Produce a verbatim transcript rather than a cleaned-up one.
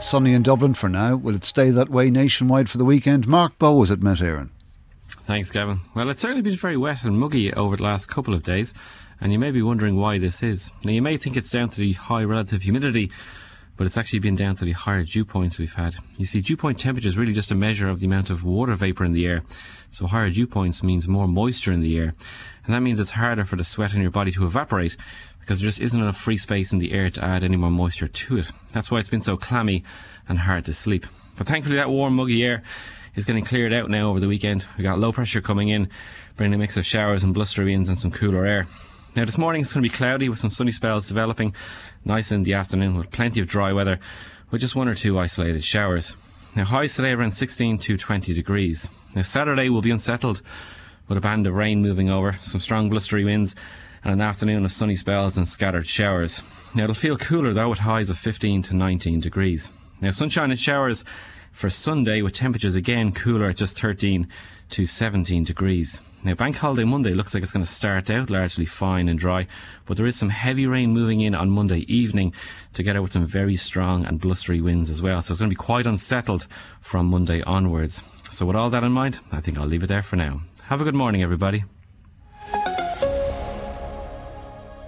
Sunny in Dublin for now. Will it stay that way nationwide for the weekend? Mark Bowes at Met Éireann. Thanks, Gavin. Well, it's certainly been very wet and muggy over the last couple of days, and you may be wondering why this is. Now, you may think it's down to the high relative humidity, but it's actually been down to the higher dew points we've had. You see, dew point temperature is really just a measure of the amount of water vapour in the air. So higher dew points means more moisture in the air. And that means it's harder for the sweat in your body to evaporate, because there just isn't enough free space in the air to add any more moisture to it. That's why it's been so clammy and hard to sleep. But thankfully that warm, muggy air is getting cleared out now over the weekend. We got low pressure coming in, bringing a mix of showers and blustery winds and some cooler air. Now this morning it's going to be cloudy with some sunny spells developing, nice in the afternoon with plenty of dry weather, with just one or two isolated showers. Now highs today around sixteen to twenty degrees. Now Saturday will be unsettled with a band of rain moving over, some strong blustery winds, and an afternoon of sunny spells and scattered showers. Now it'll feel cooler though, with highs of fifteen to nineteen degrees. Now sunshine and showers for Sunday, with temperatures again cooler at just thirteen to seventeen degrees. Now Bank Holiday Monday looks like it's going to start out largely fine and dry, but there is some heavy rain moving in on Monday evening, together with some very strong and blustery winds as well. So it's going to be quite unsettled from Monday onwards. So with all that in mind, I think I'll leave it there for now. Have a good morning, everybody.